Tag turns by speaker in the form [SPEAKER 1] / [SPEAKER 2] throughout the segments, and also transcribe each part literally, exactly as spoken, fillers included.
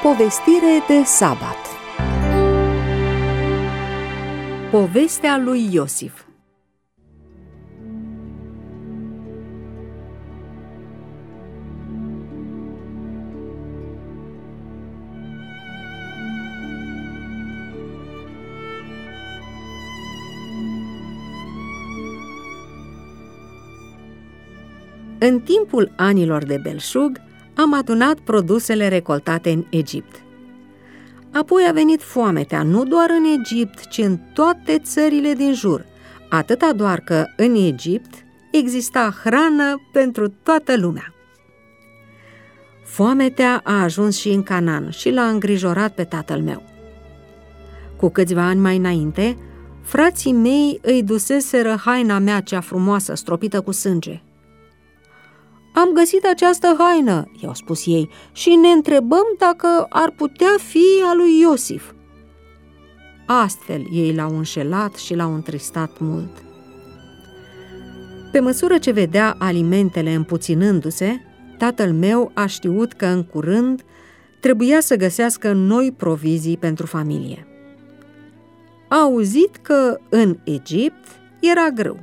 [SPEAKER 1] Povestire de sabat. Povestea lui Iosif. În timpul anilor de belșug, am adunat produsele recoltate în Egipt. Apoi a venit foametea, nu doar în Egipt, ci în toate țările din jur, atâta doar că în Egipt exista hrană pentru toată lumea. Foametea a ajuns și în Canaan și l-a îngrijorat pe tatăl meu. Cu câțiva ani mai înainte, frații mei îi duseseră haina mea cea frumoasă, stropită cu sânge. Am găsit această haină, i-au spus ei, și ne întrebăm dacă ar putea fi a lui Iosif. Astfel ei l-au înșelat și l-au întristat mult. Pe măsură ce vedea alimentele împuținându-se, tatăl meu a știut că în curând trebuia să găsească noi provizii pentru familie. A auzit că în Egipt era grâu.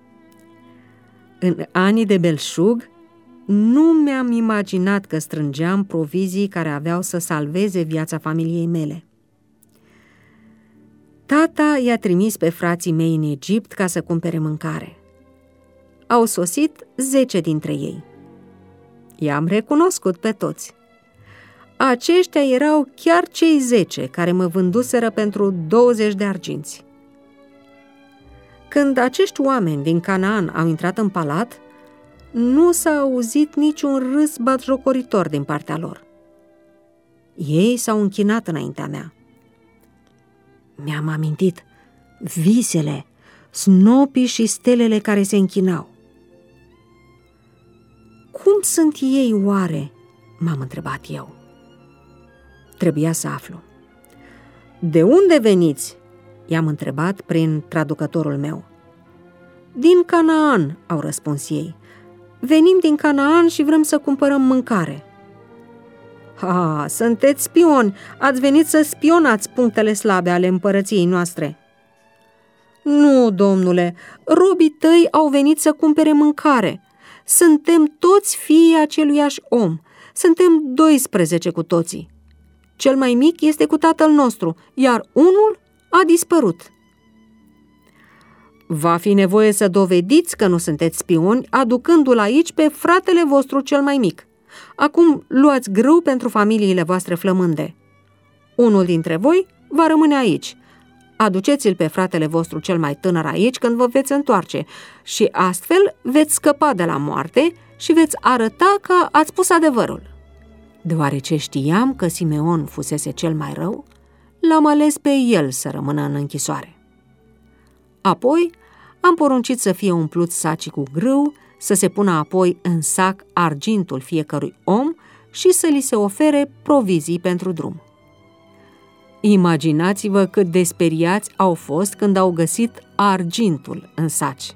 [SPEAKER 1] În anii de belșug, nu mi-am imaginat că strângeam provizii care aveau să salveze viața familiei mele. Tata i-a trimis pe frații mei în Egipt ca să cumpere mâncare. Au sosit zece dintre ei. I-am recunoscut pe toți. Aceștia erau chiar cei zece care mă vânduseră pentru douăzeci de arginți. Când acești oameni din Canaan au intrat în palat, nu s-a auzit niciun râs batjocoritor din partea lor. Ei s-au închinat înaintea mea. Mi-am amintit visele, snopii și stelele care se închinau. Cum sunt ei oare? M-am întrebat eu. Trebuia să aflu. De unde veniți? I-am întrebat prin traducătorul meu. Din Canaan, au răspuns ei. Venim din Canaan și vrem să cumpărăm mâncare. Ha, sunteți spioni, ați venit să spionați punctele slabe ale împărăției noastre. Nu, domnule, robii tăi au venit să cumpere mâncare. Suntem toți fiii aceluiași om. Suntem doisprezece cu toții. Cel mai mic este cu tatăl nostru, iar unul a dispărut. Va fi nevoie să dovediți că nu sunteți spioni, aducându-l aici pe fratele vostru cel mai mic. Acum luați grâu pentru familiile voastre flămânde. Unul dintre voi va rămâne aici. Aduceți-l pe fratele vostru cel mai tânăr aici când vă veți întoarce și astfel veți scăpa de la moarte și veți arăta că ați spus adevărul. Deoarece știam că Simeon fusese cel mai rău, l-am ales pe el să rămână în închisoare. Apoi am poruncit să fie umplut sacii cu grâu, să se pună apoi în sac argintul fiecărui om și să li se ofere provizii pentru drum. Imaginați-vă cât de speriați au fost când au găsit argintul în saci.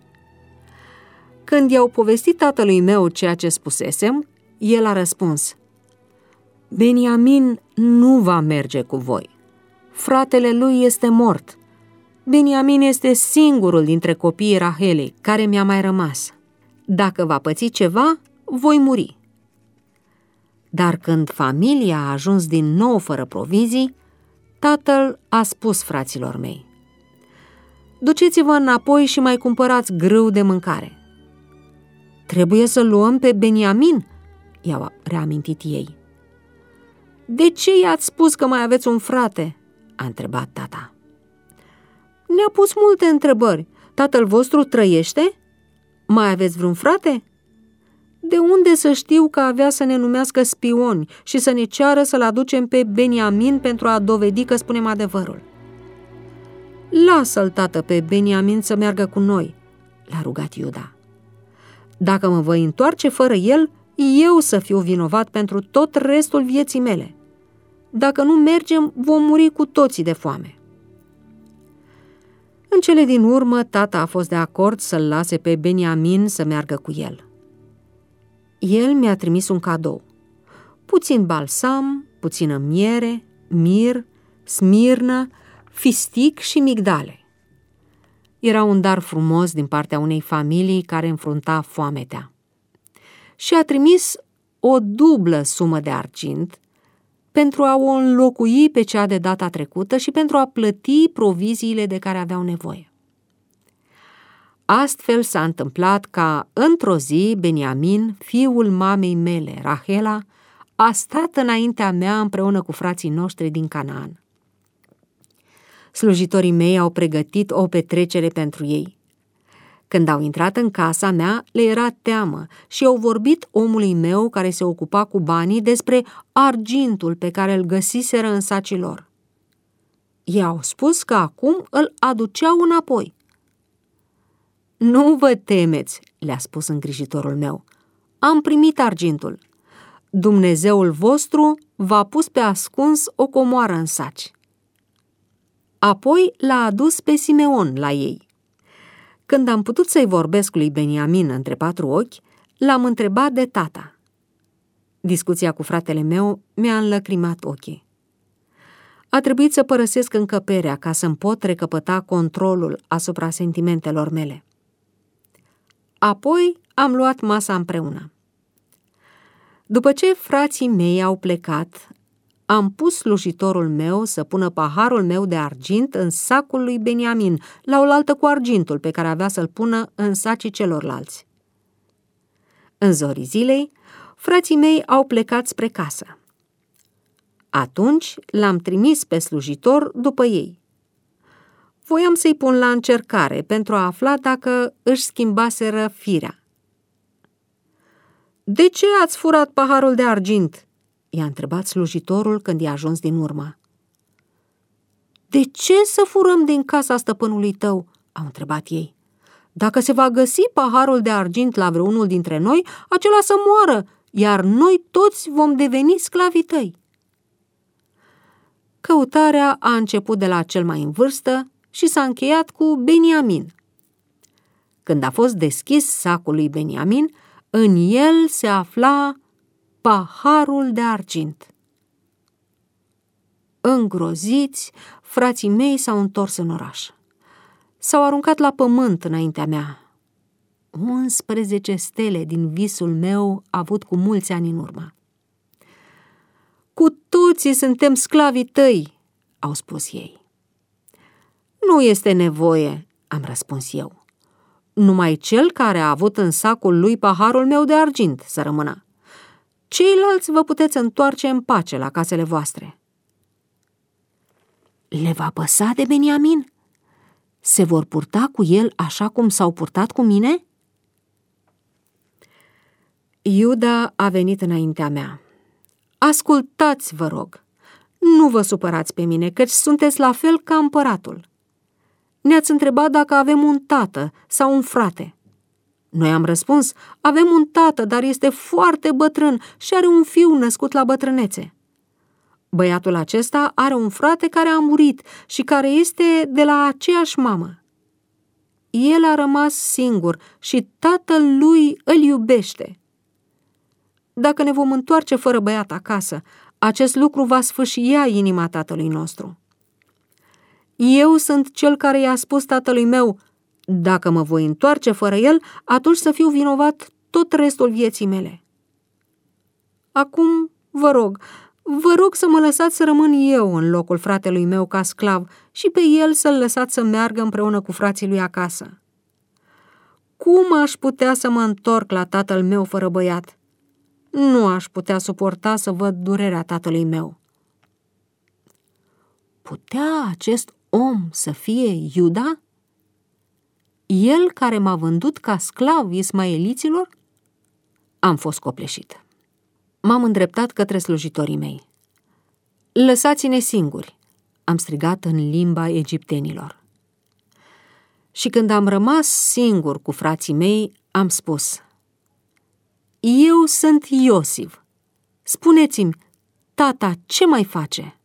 [SPEAKER 1] Când i-au povestit tatălui meu ceea ce spusesem, el a răspuns: Beniamin nu va merge cu voi. Fratele lui este mort. Beniamin este singurul dintre copiii Rahelei care mi-a mai rămas. Dacă va păți ceva, voi muri. Dar când familia a ajuns din nou fără provizii, tatăl a spus fraților mei: Duceți-vă înapoi și mai cumpărați grâu de mâncare. Trebuie să luăm pe Beniamin, i-au reamintit ei. De ce i-ați spus că mai aveți un frate? A întrebat tata. Ne-a pus multe întrebări. Tatăl vostru trăiește? Mai aveți vreun frate? De unde să știu că avea să ne numească spioni și să ne ceară să-l aducem pe Beniamin pentru a dovedi că spunem adevărul? Lasă-l, tată, pe Beniamin să meargă cu noi, l-a rugat Iuda. Dacă mă voi întoarce fără el, eu să fiu vinovat pentru tot restul vieții mele. Dacă nu mergem, vom muri cu toții de foame. În cele din urmă, tata a fost de acord să-l lase pe Beniamin să meargă cu el. El mi-a trimis un cadou. Puțin balsam, puțină miere, mir, smirnă, fistic și migdale. Era un dar frumos din partea unei familii care înfrunta foametea. Și a trimis o dublă sumă de argint pentru a o înlocui pe cea de data trecută și pentru a plăti proviziile de care aveau nevoie. Astfel s-a întâmplat ca, într-o zi, Beniamin, fiul mamei mele, Rahela, a stat înaintea mea împreună cu frații noștri din Canaan. Slujitorii mei au pregătit o petrecere pentru ei. Când au intrat în casa mea, le era teamă și au vorbit omului meu care se ocupa cu banii despre argintul pe care îl găsiseră în sacii lor. Ei au spus că acum îl aduceau înapoi. Nu vă temeți, le-a spus îngrijitorul meu, am primit argintul. Dumnezeul vostru v-a pus pe ascuns o comoară în saci. Apoi l-a adus pe Simeon la ei. Când am putut să-i vorbesc lui Beniamin între patru ochi, l-am întrebat de tata. Discuția cu fratele meu mi-a înlăcrimat ochii. A trebuit să părăsesc încăperea ca să-mi pot recăpăta controlul asupra sentimentelor mele. Apoi am luat masa împreună. După ce frații mei au plecat, am pus slujitorul meu să pună paharul meu de argint în sacul lui Beniamin, la oaltă cu argintul pe care avea să-l pună în sacii celorlalți. În zorii zilei, frații mei au plecat spre casă. Atunci l-am trimis pe slujitor după ei. Voiam să-i pun la încercare pentru a afla dacă își schimbaseră firea. De ce ați furat paharul de argint?" i-a întrebat slujitorul când i-a ajuns din urmă. De ce să furăm din casa stăpânului tău?" au întrebat ei. Dacă se va găsi paharul de argint la vreunul dintre noi, acela să moară, iar noi toți vom deveni sclavii tăi." Căutarea a început de la cel mai în vârstă și s-a încheiat cu Beniamin. Când a fost deschis sacul lui Beniamin, în el se afla paharul de argint. Îngroziți, frații mei s-au întors în oraș. S-au aruncat la pământ înaintea mea. unsprezece stele din visul meu avut cu mulți ani în urmă. Cu toții suntem sclavii tăi, au spus ei. Nu este nevoie, am răspuns eu. Numai cel care a avut în sacul lui paharul meu de argint să rămână. Ceilalți vă puteți întoarce în pace la casele voastre. Le va păsa de Beniamin? Se vor purta cu el așa cum s-au purtat cu mine? Iuda a venit înaintea mea. Ascultați, vă rog, nu vă supărați pe mine, căci sunteți la fel ca împăratul. Ne-ați întrebat dacă avem un tată sau un frate. Noi am răspuns, avem un tată, dar este foarte bătrân și are un fiu născut la bătrânețe. Băiatul acesta are un frate care a murit și care este de la aceeași mamă. El a rămas singur și tatăl lui îl iubește. Dacă ne vom întoarce fără băiat acasă, acest lucru va sfâșia inima tatălui nostru. Eu sunt cel care i-a spus tatălui meu, dacă mă voi întoarce fără el, atunci să fiu vinovat tot restul vieții mele. Acum, vă rog, vă rog să mă lăsați să rămân eu în locul fratelui meu ca sclav și pe el să-l lăsați să meargă împreună cu frații lui acasă. Cum aș putea să mă întorc la tatăl meu fără băiat? Nu aș putea suporta să văd durerea tatălui meu. Putea acest om să fie Iuda? El care m-a vândut ca sclav ismaeliților? Am fost copleșit. M-am îndreptat către slujitorii mei. Lăsați-ne singuri, am strigat în limba egiptenilor. Și când am rămas singur cu frații mei, am spus, eu sunt Iosif. Spuneți-mi, tata, ce mai face?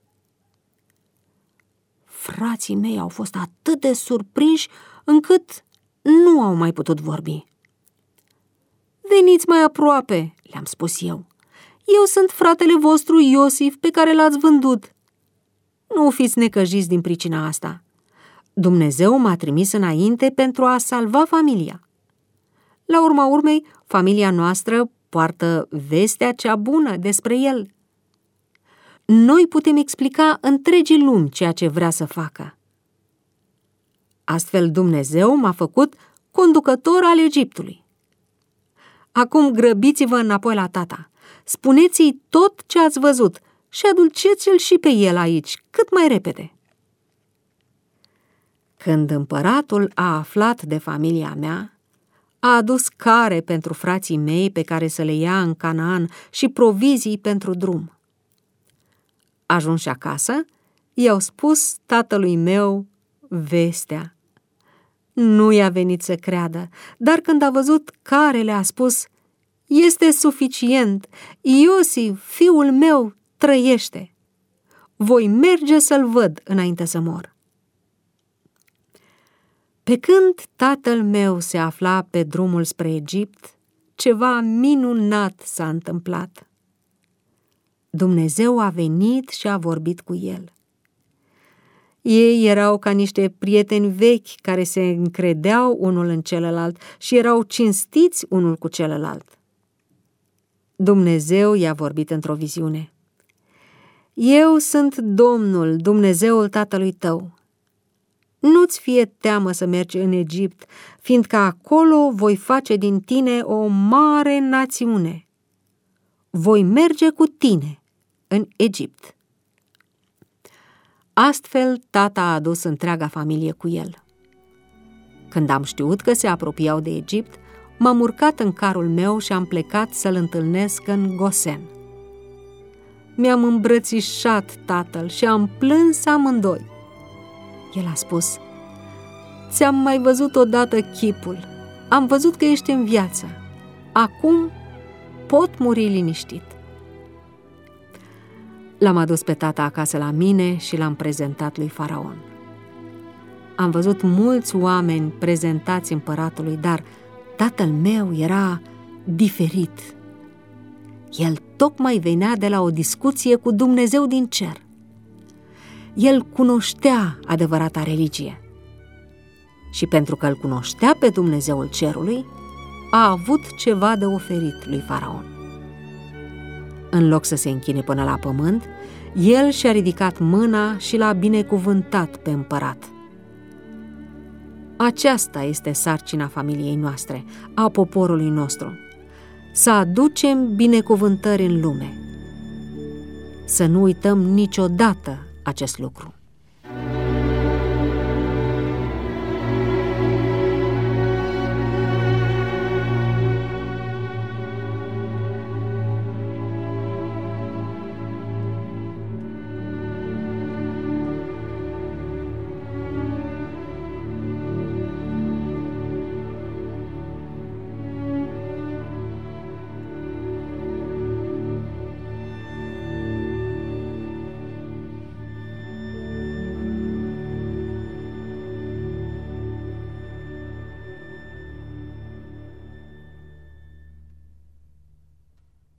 [SPEAKER 1] Frații mei au fost atât de surprinși încât nu au mai putut vorbi. Veniți mai aproape, le-am spus eu. Eu sunt fratele vostru Iosif pe care l-ați vândut. Nu fiți necăjiți din pricina asta. Dumnezeu m-a trimis înainte pentru a salva familia. La urma urmei, familia noastră poartă vestea cea bună despre el. Noi putem explica întregii lumi ceea ce vrea să facă. Astfel Dumnezeu m-a făcut conducător al Egiptului. Acum grăbiți-vă înapoi la tata. Spuneți-i tot ce ați văzut și aduceți-l și pe el aici, cât mai repede. Când împăratul a aflat de familia mea, a adus care pentru frații mei pe care să le ia în Canaan și provizii pentru drum. Ajunși acasă, i-au spus tatălui meu vestea. Nu i-a venit să creadă, dar când a văzut care le-a spus, este suficient, Iosif, fiul meu, trăiește. Voi merge să-l văd înainte să mor. Pe când tatăl meu se afla pe drumul spre Egipt, ceva minunat s-a întâmplat. Dumnezeu a venit și a vorbit cu el. Ei erau ca niște prieteni vechi care se încredeau unul în celălalt și erau cinstiți unul cu celălalt. Dumnezeu i-a vorbit într-o viziune. Eu sunt Domnul, Dumnezeul tatălui tău. Nu-ți fie teamă să mergi în Egipt, fiindcă acolo voi face din tine o mare națiune. Voi merge cu tine în Egipt. Astfel, tata a adus întreaga familie cu el. Când am știut că se apropiau de Egipt, m-am urcat în carul meu și am plecat să-l întâlnesc în Gosen. Mi-am îmbrățișat tatăl și am plâns amândoi. El a spus, ți-am mai văzut odată chipul, am văzut că ești în viață, acum pot muri liniștit. L-am adus pe tata acasă la mine și l-am prezentat lui Faraon. Am văzut mulți oameni prezentați împăratului, dar tatăl meu era diferit. El tocmai venea de la o discuție cu Dumnezeu din cer. El cunoștea adevărata religie. Și pentru că îl cunoștea pe Dumnezeul cerului, a avut ceva de oferit lui Faraon. În loc să se închine până la pământ, el și-a ridicat mâna și l-a binecuvântat pe împărat. Aceasta este sarcina familiei noastre, a poporului nostru, să aducem binecuvântări în lume. Să nu uităm niciodată acest lucru.